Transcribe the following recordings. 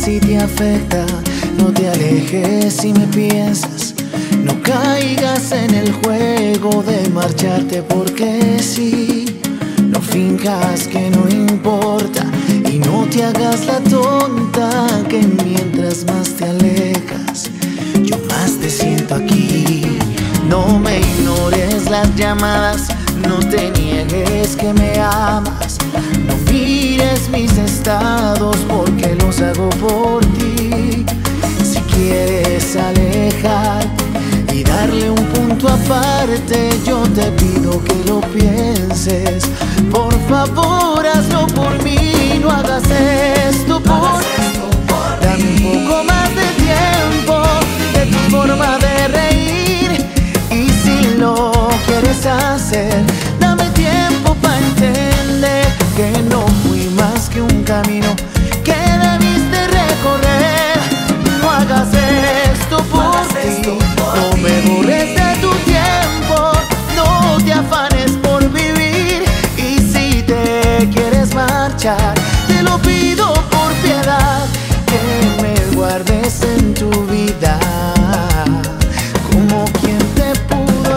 si te afecta, no te alejes si me piensas. No caigas en el juego de marcharte porque sí. No finjas que no importa y no te hagas la tonta, que mientras más te alejas, yo más te siento aquí. No me ignores las llamadas, no te niegues que me amas. No mires mis estados porque los hago por ti. Si quieres alejarte y darle un punto aparte, yo te pido que lo pienses. Por favor, hazlo por mí, no hagas esto por mí. Dame un poco más de tiempo, de tu forma de reír. Y si lo quieres hacer, dame tiempo para entender que no fui más que un camino que debiste recorrer. No hagas esto por ti, no me borres de tu tiempo, no te afanes por vivir. Y si te quieres marchar, te lo pido por piedad, que me guardes en tu vida como quien te pudo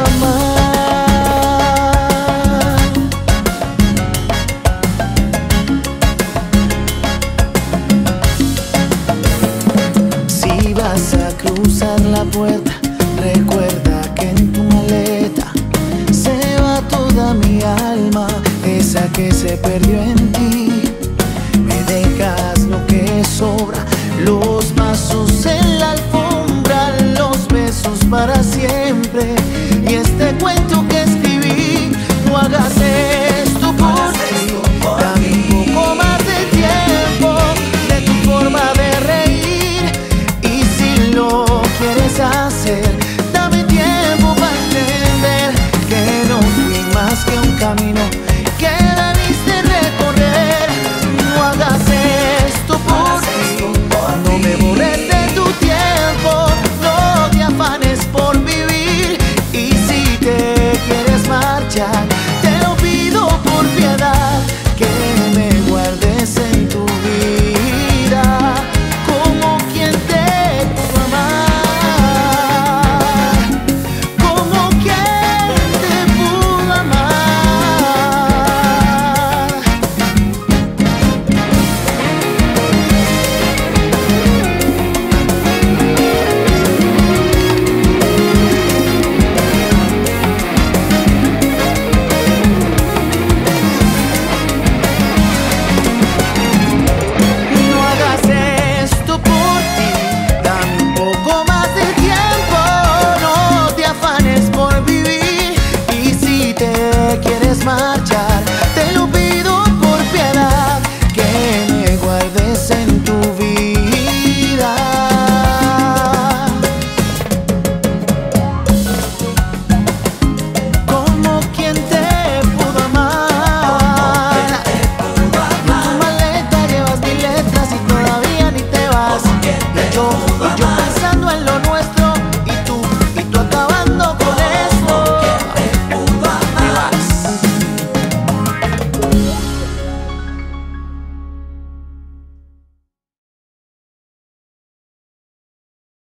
amar. Si vas a cruzar la puerta, recuerda que en tu maleta se va toda mi alma, esa que se perdió en ti. Me dejas lo que sobra, los vasos en la alfombra, los besos para siempre y este cuento que escribí. No hagas esto por ti, dame un poco más de tiempo, de tu forma de reír. Y si lo quieres hacer,